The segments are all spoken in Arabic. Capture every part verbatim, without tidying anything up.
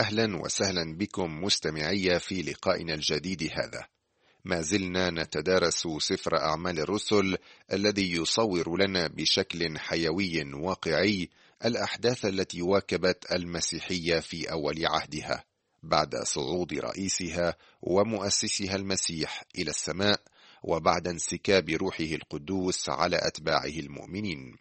أهلا وسهلا بكم مستمعي في لقائنا الجديد هذا. ما زلنا نتدارس سفر أعمال الرسل الذي يصور لنا بشكل حيوي واقعي الأحداث التي واكبت المسيحية في أول عهدها بعد صعود رئيسها ومؤسسها المسيح إلى السماء، وبعد انسكاب روحه القدوس على أتباعه المؤمنين.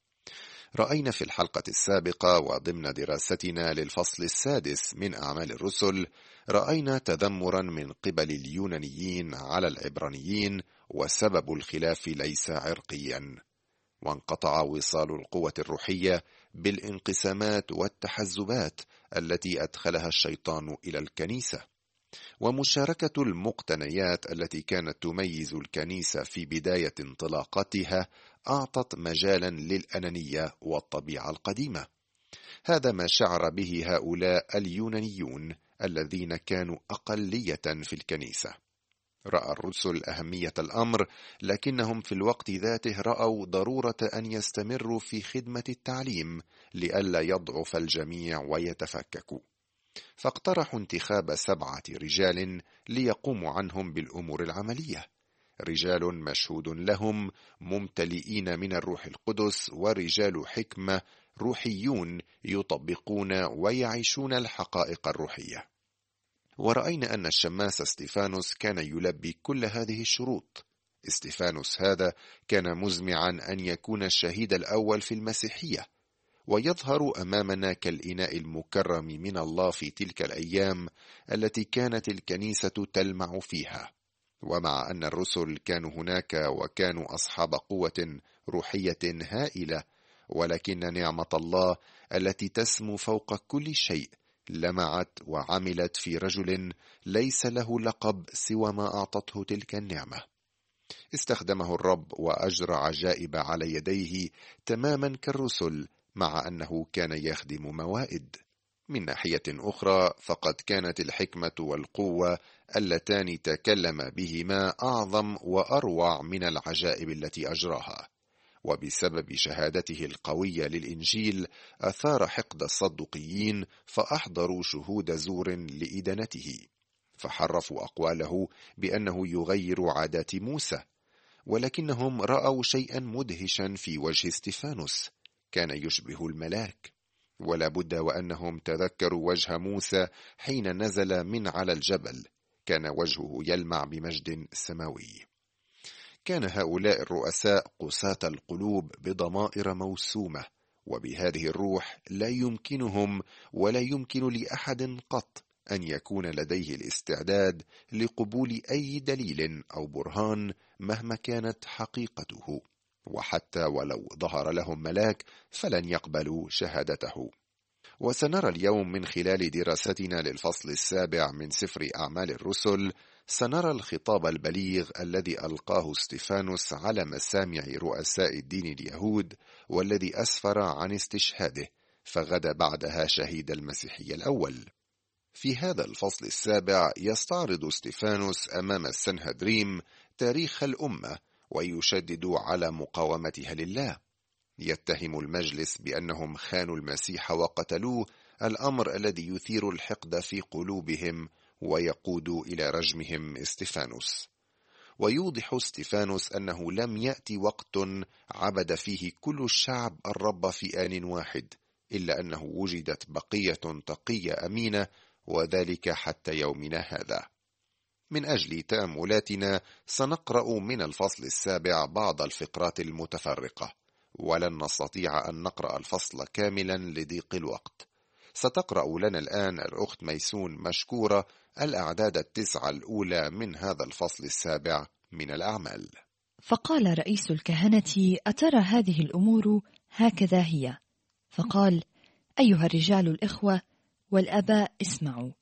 رأينا في الحلقة السابقة وضمن دراستنا للفصل السادس من أعمال الرسل، رأينا تذمرا من قبل اليونانيين على العبرانيين، وسبب الخلاف ليس عرقيا، وانقطع وصال القوة الروحية بالانقسامات والتحزبات التي أدخلها الشيطان إلى الكنيسة، ومشاركة المقتنيات التي كانت تميز الكنيسة في بداية انطلاقتها أعطت مجالا للأنانية والطبيعة القديمة. هذا ما شعر به هؤلاء اليونانيون الذين كانوا أقلية في الكنيسة. رأى الرسل أهمية الأمر، لكنهم في الوقت ذاته رأوا ضرورة أن يستمروا في خدمة التعليم لئلا يضعف الجميع ويتفككوا، فاقترحوا انتخاب سبعة رجال ليقوموا عنهم بالأمور العملية، رجال مشهود لهم ممتلئين من الروح القدس، ورجال حكمة روحيون يطبقون ويعيشون الحقائق الروحية. ورأينا أن الشماس استيفانوس كان يلبي كل هذه الشروط. استيفانوس هذا كان مزمعا أن يكون الشهيد الأول في المسيحية، ويظهر أمامنا كالإناء المكرم من الله في تلك الأيام التي كانت الكنيسة تلمع فيها. ومع أن الرسل كانوا هناك وكانوا أصحاب قوة روحية هائلة، ولكن نعمة الله التي تسمو فوق كل شيء لمعت وعملت في رجل ليس له لقب سوى ما أعطته تلك النعمة. استخدمه الرب وأجرى عجائب على يديه تماما كالرسل، مع أنه كان يخدم موائد. من ناحية أخرى فقد كانت الحكمة والقوة اللتان تكلم بهما أعظم وأروع من العجائب التي أجراها، وبسبب شهادته القوية للإنجيل أثار حقد الصدقيين، فأحضروا شهود زور لإدانته، فحرفوا أقواله بأنه يغير عادات موسى. ولكنهم رأوا شيئا مدهشا في وجه استيفانوس، كان يشبه الملاك، ولا بد وأنهم تذكروا وجه موسى حين نزل من على الجبل، كان وجهه يلمع بمجد سماوي. كان هؤلاء الرؤساء قساة القلوب بضمائر موسومة، وبهذه الروح لا يمكنهم ولا يمكن لأحد قط أن يكون لديه الاستعداد لقبول أي دليل أو برهان مهما كانت حقيقته، وحتى ولو ظهر لهم ملاك فلن يقبلوا شهادته. وسنرى اليوم من خلال دراستنا للفصل السابع من سفر أعمال الرسل، سنرى الخطاب البليغ الذي ألقاه استيفانوس على مسامع رؤساء الدين اليهود، والذي أسفر عن استشهاده، فغدا بعدها شهيد المسيحية الأول. في هذا الفصل السابع يستعرض استيفانوس أمام السنهدريم تاريخ الأمة، ويشدد على مقاومتها لله. يتهم المجلس بأنهم خانوا المسيح وقتلوه، الأمر الذي يثير الحقد في قلوبهم ويقود إلى رجمهم استيفانوس. ويوضح استيفانوس أنه لم يأتي وقت عبد فيه كل الشعب الرب في آن واحد، إلا أنه وجدت بقية تقية أمينة، وذلك حتى يومنا هذا. من أجل تأملاتنا سنقرأ من الفصل السابع بعض الفقرات المتفرقة، ولن نستطيع أن نقرأ الفصل كاملا لضيق الوقت. ستقرأ لنا الآن الأخت ميسون مشكورة الأعداد التسعة الأولى من هذا الفصل السابع من الأعمال. فقال رئيس الكهنة: أترى هذه الأمور هكذا هي؟ فقال: أيها الرجال الإخوة والأباء، اسمعوا.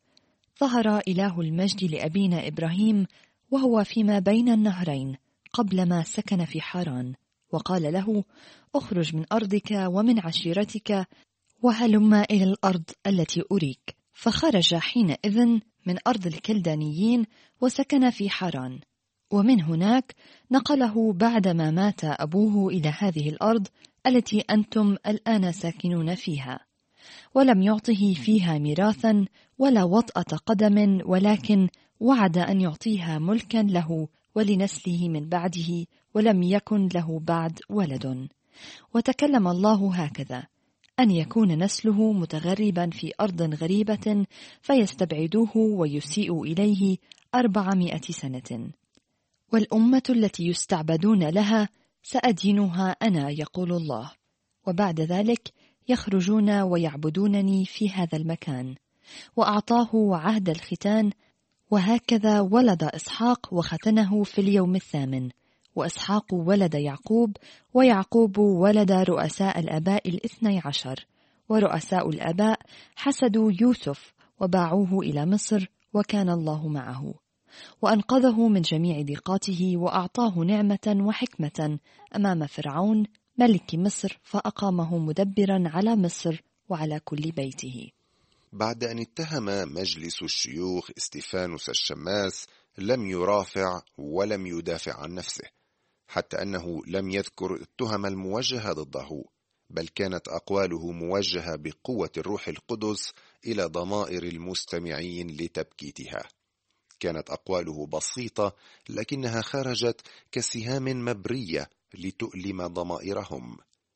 ظهر إله المجد لأبينا إبراهيم وهو فيما بين النهرين قبل ما سكن في حران، وقال له: اخرج من أرضك ومن عشيرتك وهلم إلى الأرض التي أريك. فخرج حينئذ من أرض الكلدانيين وسكن في حران، ومن هناك نقله بعدما مات أبوه إلى هذه الأرض التي أنتم الآن ساكنون فيها. ولم يعطه فيها ميراثا ولا وطأة قدم، ولكن وعد أن يعطيها ملكا له ولنسله من بعده، ولم يكن له بعد ولد. وتكلم الله هكذا: أن يكون نسله متغربا في أرض غريبة فيستبعدوه ويسيء إليه أربعمائة سنة، والأمة التي يستعبدون لها سأدينها أنا، يقول الله، وبعد ذلك يخرجون ويعبدونني في هذا المكان. وأعطاه عهد الختان، وهكذا ولد إسحاق وختنه في اليوم الثامن. وإسحاق ولد يعقوب، ويعقوب ولد رؤساء الآباء الاثني عشر، ورؤساء الآباء حسدوا يوسف وباعوه إلى مصر، وكان الله معه وأنقذه من جميع ضيقاته، وأعطاه نعمة وحكمة أمام فرعون ملك مصر، فأقامه مدبرا على مصر وعلى كل بيته. بعد أن اتهم مجلس الشيوخ استفانوس الشماس، لم يرافع ولم يدافع عن نفسه، حتى أنه لم يذكر التهم الموجهة ضده، بل كانت أقواله موجهة بقوة الروح القدس إلى ضمائر المستمعين لتبكيتها. كانت أقواله بسيطة، لكنها خرجت كسهام مبرية لتؤلم ضمائرهم.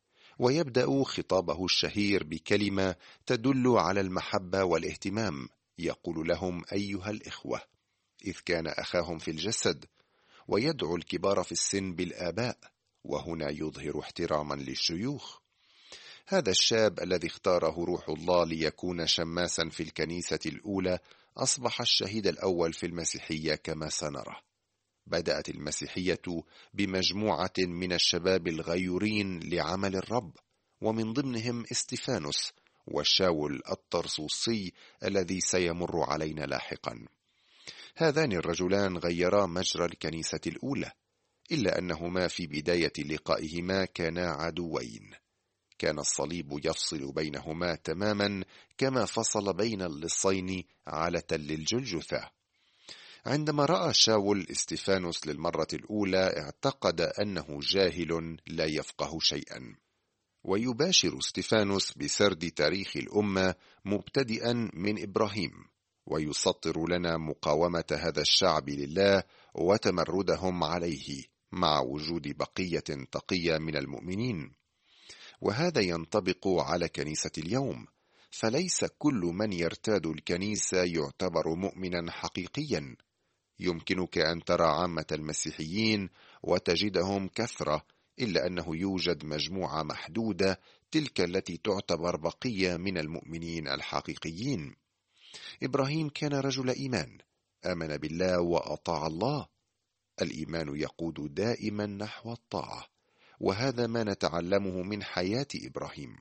ويبدأ خطابه الشهير بكلمة تدل على المحبة والاهتمام، يقول لهم: أيها الإخوة، إذ كان أخاهم في الجسد، ويدعو الكبار في السن بالآباء، وهنا يظهر احتراما للشيوخ. هذا الشاب الذي اختاره روح الله ليكون شماسا في الكنيسة الأولى أصبح الشهيد الأول في المسيحية كما سنرى. بدأت المسيحية بمجموعة من الشباب الغيورين لعمل الرب، ومن ضمنهم استفانوس وشاول الطرسوسي الذي سيمر علينا لاحقا. هذان الرجلان غيرا مجرى الكنيسة الأولى، إلا أنهما في بداية لقائهما كانا عدوين. كان الصليب يفصل بينهما تماما، كما فصل بين اللصين على تل الجلجثة. عندما رأى شاول استفانوس للمرة الأولى، اعتقد أنه جاهل لا يفقه شيئا. ويباشر استفانوس بسرد تاريخ الأمة مبتدئا من إبراهيم، ويسطر لنا مقاومة هذا الشعب لله وتمردهم عليه، مع وجود بقية تقية من المؤمنين. وهذا ينطبق على كنيسة اليوم، فليس كل من يرتاد الكنيسة يعتبر مؤمنا حقيقيا. يمكنك أن ترى عامة المسيحيين وتجدهم كثرة، إلا أنه يوجد مجموعة محدودة، تلك التي تعتبر بقية من المؤمنين الحقيقيين. إبراهيم كان رجل إيمان، آمن بالله وأطاع الله. الإيمان يقود دائما نحو الطاعة، وهذا ما نتعلمه من حياة إبراهيم.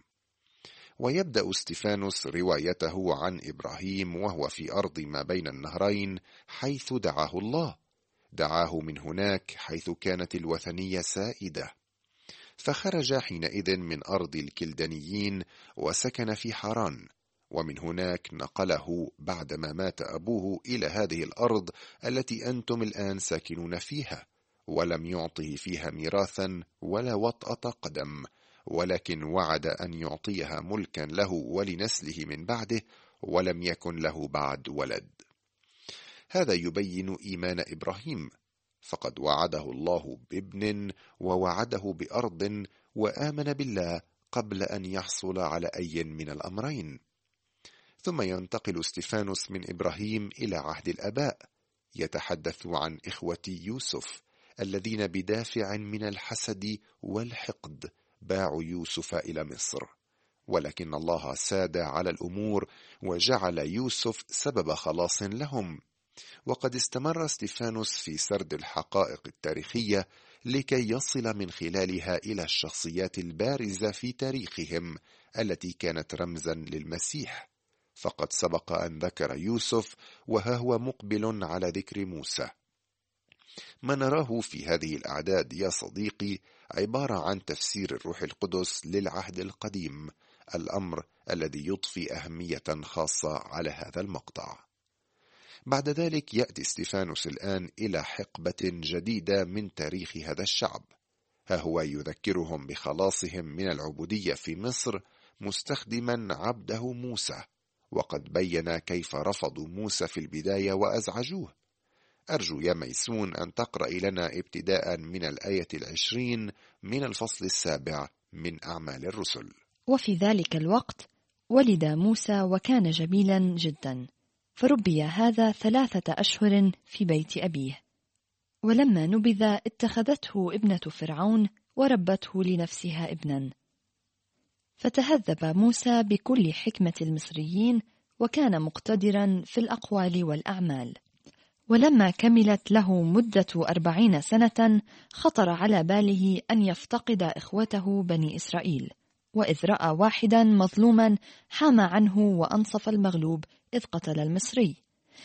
ويبدأ استفانوس روايته عن إبراهيم وهو في أرض ما بين النهرين، حيث دعاه الله. دعاه من هناك حيث كانت الوثنية سائدة، فخرج حينئذ من أرض الكلدانيين وسكن في حران، ومن هناك نقله بعدما مات أبوه إلى هذه الأرض التي أنتم الآن ساكنون فيها، ولم يعطه فيها ميراثا ولا وطأة قدم، ولكن وعد أن يعطيها ملكا له ولنسله من بعده، ولم يكن له بعد ولد. هذا يبين إيمان إبراهيم، فقد وعده الله بابن ووعده بأرض، وآمن بالله قبل أن يحصل على أي من الأمرين. ثم ينتقل استفانوس من إبراهيم إلى عهد الآباء، يتحدث عن إخوة يوسف الذين بدافع من الحسد والحقد باعوا يوسف إلى مصر، ولكن الله ساد على الأمور وجعل يوسف سبب خلاص لهم. وقد استمر استفانوس في سرد الحقائق التاريخية لكي يصل من خلالها إلى الشخصيات البارزة في تاريخهم التي كانت رمزا للمسيح. فقد سبق أن ذكر يوسف، وها هو مقبل على ذكر موسى. ما نراه في هذه الأعداد يا صديقي عبارة عن تفسير الروح القدس للعهد القديم، الأمر الذي يضفي أهمية خاصة على هذا المقطع. بعد ذلك يأتي استفانوس الآن إلى حقبة جديدة من تاريخ هذا الشعب. ها هو يذكرهم بخلاصهم من العبودية في مصر مستخدما عبده موسى، وقد بين كيف رفضوا موسى في البداية وأزعجوه. أرجو يا ميسون أن تقرأ لنا ابتداء من الآية العشرين من الفصل السابع من أعمال الرسل. وفي ذلك الوقت ولد موسى وكان جميلا جدا، فربي هذا ثلاثة أشهر في بيت أبيه. ولما نبذ اتخذته ابنة فرعون وربته لنفسها ابنا. فتهذب موسى بكل حكمة المصريين، وكان مقتدرا في الأقوال والأعمال. ولما كملت له مدة أربعين سنة خطر على باله أن يفتقد إخوته بني إسرائيل، وإذ رأى واحدا مظلوما حام عنه وأنصف المغلوب إذ قتل المصري،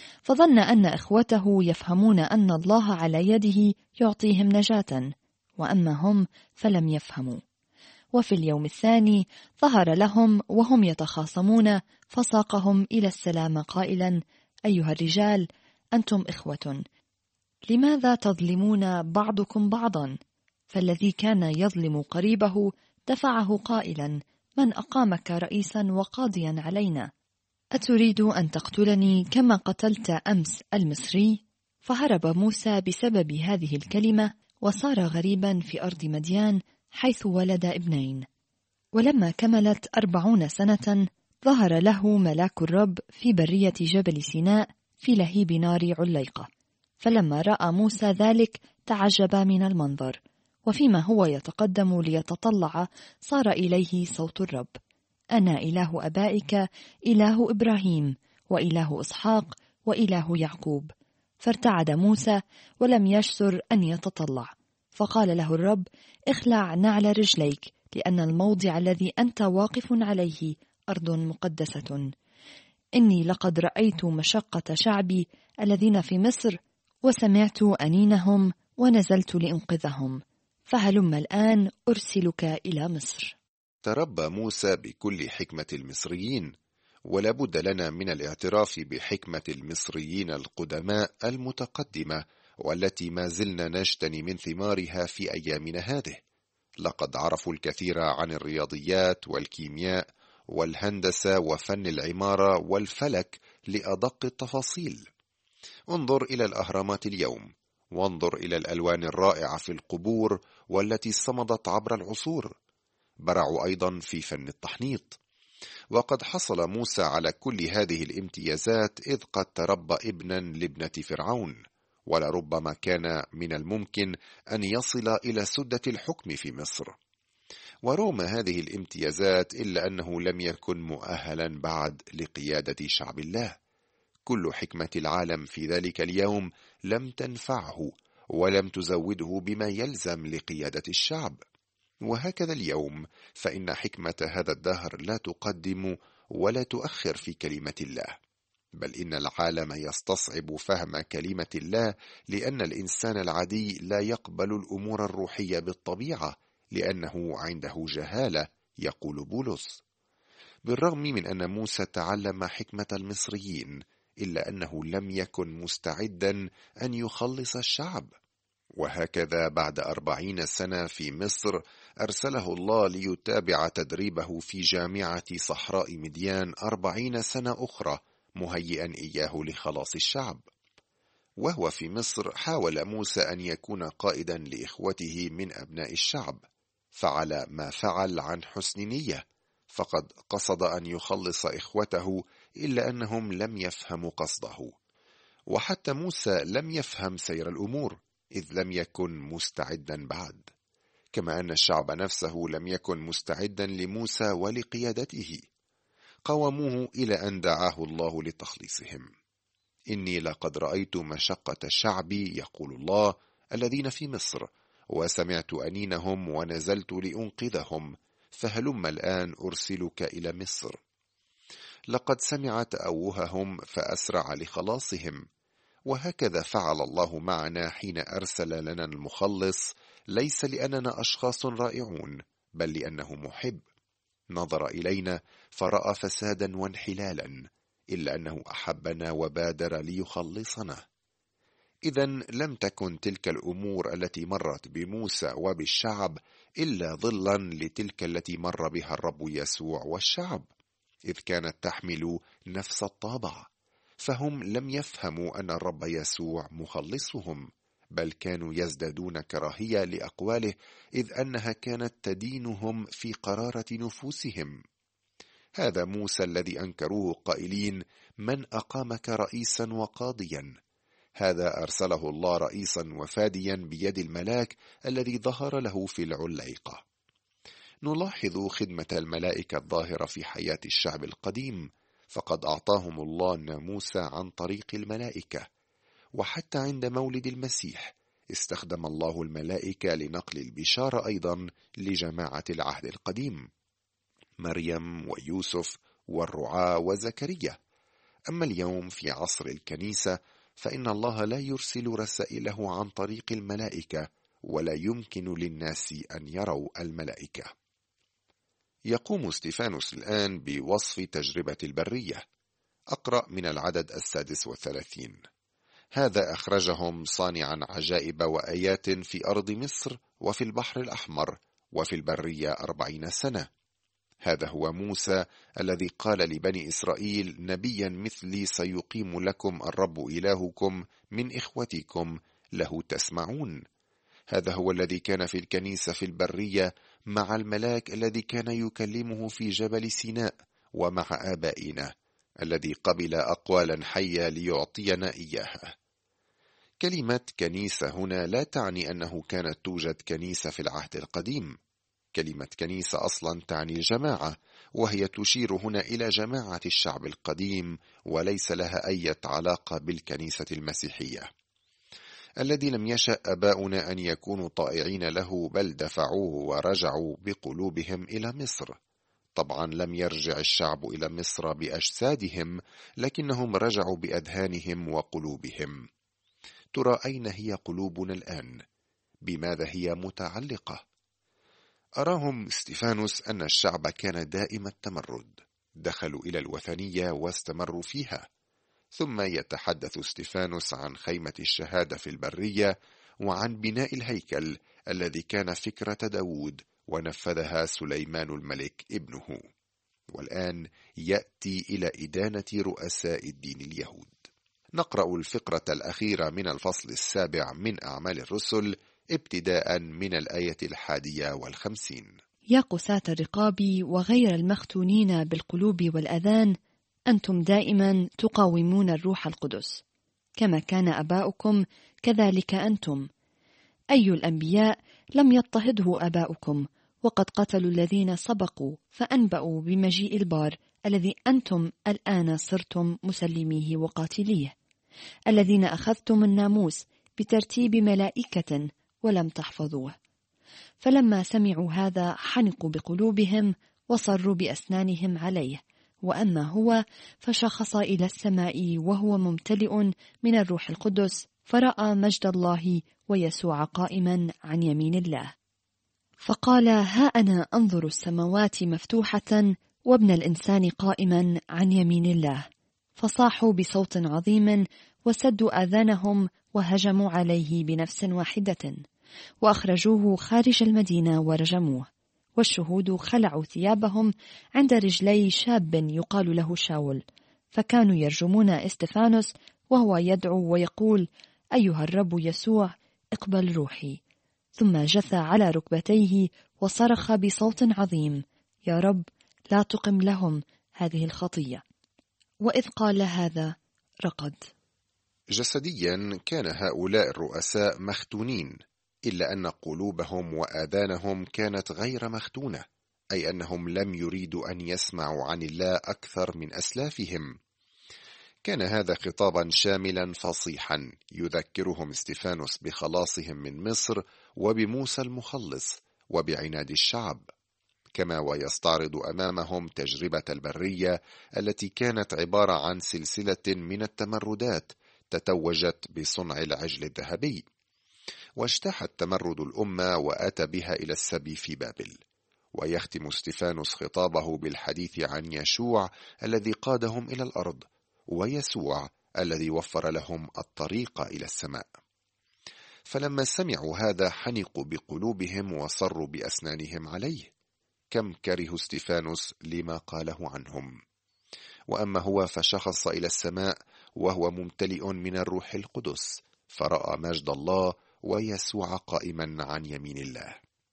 فظن أن إخوته يفهمون أن الله على يده يعطيهم نجاة، وأما هم فلم يفهموا. وفي اليوم الثاني ظهر لهم وهم يتخاصمون، فساقهم إلى السلام قائلا: أيها الرجال، أنتم إخوة، لماذا تظلمون بعضكم بعضا؟ فالذي كان يظلم قريبه دفعه قائلا: من أقامك رئيسا وقاضيا علينا؟ أتريد أن تقتلني كما قتلت أمس المصري؟ فهرب موسى بسبب هذه الكلمة، وصار غريبا في أرض مديان حيث ولد ابنين. ولما كملت أربعون سنة ظهر له ملاك الرب في برية جبل سيناء في لهيب نار عليقة، فلما رأى موسى ذلك تعجب من المنظر، وفيما هو يتقدم ليتطلع صار إليه صوت الرب: أنا إله أبائك، إله إبراهيم وإله إسحاق وإله يعقوب. فارتعد موسى ولم يجسر أن يتطلع، فقال له الرب: اخلع نعل رجليك، لأن الموضع الذي أنت واقف عليه أرض مقدسة. إني لقد رأيت مشقة شعبي الذين في مصر، وسمعت أنينهم ونزلت لأنقذهم، فهلم الآن أرسلك إلى مصر. تربى موسى بكل حكمة المصريين، ولا بد لنا من الاعتراف بحكمة المصريين القدماء المتقدمة، والتي ما زلنا نجتني من ثمارها في أيامنا هذه. لقد عرفوا الكثير عن الرياضيات والكيمياء والهندسة وفن العمارة والفلك لأدق التفاصيل. انظر إلى الأهرامات اليوم، وانظر إلى الألوان الرائعة في القبور والتي صمدت عبر العصور. برعوا أيضا في فن التحنيط. وقد حصل موسى على كل هذه الامتيازات إذ قد تربى ابنا لابنة فرعون، ولربما كان من الممكن أن يصل إلى سدة الحكم في مصر. ورغم هذه الامتيازات إلا أنه لم يكن مؤهلا بعد لقيادة شعب الله. كل حكمة العالم في ذلك اليوم لم تنفعه ولم تزوده بما يلزم لقيادة الشعب. وهكذا اليوم، فإن حكمة هذا الدهر لا تقدم ولا تؤخر في كلمة الله، بل إن العالم يستصعب فهم كلمة الله، لأن الإنسان العادي لا يقبل الأمور الروحية بالطبيعة، لأنه عنده جهالة، يقول بولس. بالرغم من أن موسى تعلم حكمة المصريين، إلا أنه لم يكن مستعدا أن يخلص الشعب. وهكذا بعد أربعين سنة في مصر أرسله الله ليتابع تدريبه في جامعة صحراء مديان أربعين سنة أخرى، مهيئا إياه لخلاص الشعب. وهو في مصر حاول موسى أن يكون قائدا لإخوته من أبناء الشعب، فعل ما فعل عن حسن نية، فقد قصد أن يخلص إخوته، إلا أنهم لم يفهموا قصده. وحتى موسى لم يفهم سير الأمور، إذ لم يكن مستعدا بعد، كما أن الشعب نفسه لم يكن مستعدا لموسى ولقيادته. قاوموه إلى أن دعاه الله لتخليصهم. إني لقد رأيت مشقة شعبي، يقول الله، الذين في مصر، وسمعت أنينهم ونزلت لأنقذهم، فهلم الآن أرسلك إلى مصر. لقد سمع تأوههم فأسرع لخلاصهم. وهكذا فعل الله معنا حين أرسل لنا المخلص، ليس لأننا أشخاص رائعون، بل لأنه محب. نظر إلينا فرأى فسادا وانحلالا، إلا أنه أحبنا وبادر ليخلصنا. إذن لم تكن تلك الأمور التي مرت بموسى وبالشعب إلا ظلا لتلك التي مر بها الرب يسوع والشعب، إذ كانت تحمل نفس الطابع، فهم لم يفهموا أن الرب يسوع مخلصهم، بل كانوا يزدادون كراهية لأقواله، إذ أنها كانت تدينهم في قرارة نفوسهم. هذا موسى الذي أنكروه قائلين: من أقامك رئيسا وقاضيا؟ هذا أرسله الله رئيسا وفاديا بيد الملاك الذي ظهر له في العليقة. نلاحظ خدمة الملائكة الظاهرة في حياة الشعب القديم، فقد أعطاهم الله الناموس عن طريق الملائكة، وحتى عند مولد المسيح استخدم الله الملائكة لنقل البشارة أيضا لجماعة العهد القديم، مريم ويوسف والرعاة وزكريا. أما اليوم في عصر الكنيسة فإن الله لا يرسل رسائله عن طريق الملائكة، ولا يمكن للناس أن يروا الملائكة. يقوم ستيفانوس الآن بوصف تجربة البرية. أقرأ من العدد السادس والثلاثين: هذا أخرجهم صانعا عجائب وآيات في أرض مصر وفي البحر الأحمر وفي البرية أربعين سنة. هذا هو موسى الذي قال لبني إسرائيل: نبيا مثلي سيقيم لكم الرب إلهكم من إخوتكم له تسمعون. هذا هو الذي كان في الكنيسة في البرية مع الملاك الذي كان يكلمه في جبل سيناء، ومع آبائنا الذي قبل أقوالا حية ليعطينا إياها. كلمة كنيسة هنا لا تعني أنه كانت توجد كنيسة في العهد القديم. كلمة كنيسة أصلا تعني جماعة، وهي تشير هنا إلى جماعة الشعب القديم، وليس لها أي علاقة بالكنيسة المسيحية. الذي لم يشأ آباؤنا أن يكونوا طائعين له، بل دفعوه ورجعوا بقلوبهم إلى مصر. طبعا لم يرجع الشعب إلى مصر بأجسادهم، لكنهم رجعوا بأذهانهم وقلوبهم. ترى أين هي قلوبنا الآن؟ بماذا هي متعلقة؟ أراهم ستيفانوس أن الشعب كان دائم التمرد، دخلوا إلى الوثنية واستمروا فيها. ثم يتحدث ستيفانوس عن خيمة الشهادة في البرية، وعن بناء الهيكل الذي كان فكرة داود ونفذها سليمان الملك ابنه. والآن يأتي إلى إدانة رؤساء الدين اليهود. نقرأ الفقرة الأخيرة من الفصل السابع من أعمال الرسل، ابتداء من الآية الحادية والخمسين: يا قساة الرقاب وغير المختونين بالقلوب والأذان، أنتم دائما تقاومون الروح القدس، كما كان أباؤكم كذلك أنتم. أي الأنبياء لم يضطهده أباؤكم، وقد قتلوا الذين سبقوا فأنبأوا بمجيء البار الذي أنتم الآن صرتم مسلميه وقاتليه، الذين أخذتم الناموس بترتيب ملائكة ولم تحفظوه. فلما سمعوا هذا حنقوا بقلوبهم وصروا بأسنانهم عليه. وأما هو فشخص إلى السماء وهو ممتلئ من الروح القدس، فرأى مجد الله ويسوع قائما عن يمين الله، فقال: ها أنا أنظر السماوات مفتوحة وابن الإنسان قائما عن يمين الله. فصاحوا بصوت عظيم وسدوا آذانهم وهجموا عليه بنفس واحدة، وأخرجوه خارج المدينة ورجموه. والشهود خلعوا ثيابهم عند رجلي شاب يقال له شاول، فكانوا يرجمون استفانوس وهو يدعو ويقول: أيها الرب يسوع، اقبل روحي. ثم جثى على ركبتيه وصرخ بصوت عظيم: يا رب، لا تقم لهم هذه الخطية. وإذ قال هذا رقد. جسديا كان هؤلاء الرؤساء مختونين، إلا أن قلوبهم وآذانهم كانت غير مختونة، أي أنهم لم يريدوا أن يسمعوا عن الله أكثر من أسلافهم. كان هذا خطابا شاملا فصيحا يذكرهم استفانوس بخلاصهم من مصر وبموسى المخلص وبعناد الشعب، كما ويستعرض أمامهم تجربة البرية التي كانت عبارة عن سلسلة من التمردات تتوجت بصنع العجل الذهبي. واجتاح التمرد الأمة وأتى بها إلى السبي في بابل. ويختم استفانوس خطابه بالحديث عن يشوع الذي قادهم إلى الأرض، ويسوع الذي وفر لهم الطريق إلى السماء. فلما سمعوا هذا حنقوا بقلوبهم وصروا بأسنانهم عليه. كم كرهوا استفانوس لما قاله عنهم. وأما هو فشخص إلى السماء وهو ممتلئ من الروح القدس، فرأى مجد الله ويسوع قائما عن يمين الله.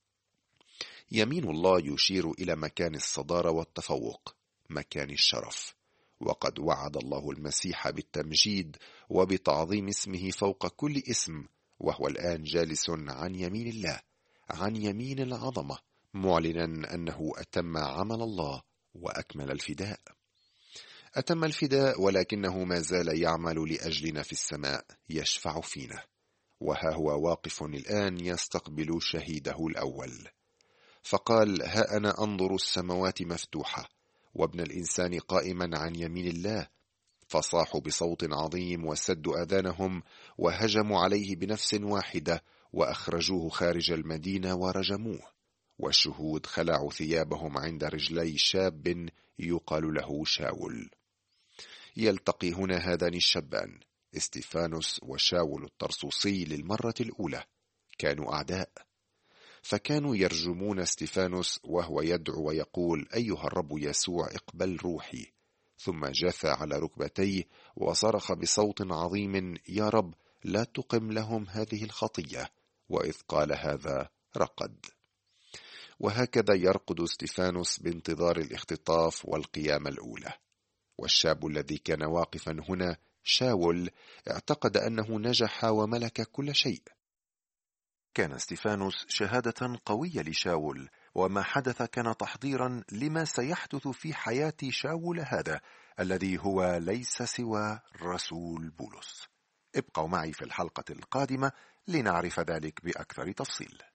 يمين الله يشير إلى مكان الصدارة والتفوق، مكان الشرف، وقد وعد الله المسيح بالتمجيد وبتعظيم اسمه فوق كل اسم، وهو الآن جالس عن يمين الله، عن يمين العظمة، معلنا أنه أتم عمل الله وأكمل الفداء. أتم الفداء، ولكنه ما زال يعمل لأجلنا في السماء، يشفع فينا، وها هو واقف الآن يستقبل شهيده الأول. فقال: ها أنا أنظر السماوات مفتوحة وابن الإنسان قائما عن يمين الله. فصاحوا بصوت عظيم وسدوا آذانهم وهجموا عليه بنفس واحدة وأخرجوه خارج المدينة ورجموه، والشهود خلعوا ثيابهم عند رجلي شاب يقال له شاول. يلتقي هنا هذان الشابان استفانوس وشاول الطرسوسي للمرة الأولى. كانوا أعداء، فكانوا يرجمون استفانوس وهو يدعو ويقول: أيها الرب يسوع اقبل روحي. ثم جثى على ركبتيه وصرخ بصوت عظيم: يا رب لا تقم لهم هذه الخطية. وإذ قال هذا رقد. وهكذا يرقد استفانوس بانتظار الاختطاف والقيامة الأولى. والشاب الذي كان واقفا هنا شاول اعتقد أنه نجح وملك كل شيء. كان استفانوس شهادة قوية لشاول، وما حدث كان تحضيرا لما سيحدث في حياة شاول هذا الذي هو ليس سوى رسول بولس. ابقوا معي في الحلقة القادمة لنعرف ذلك بأكثر تفصيل.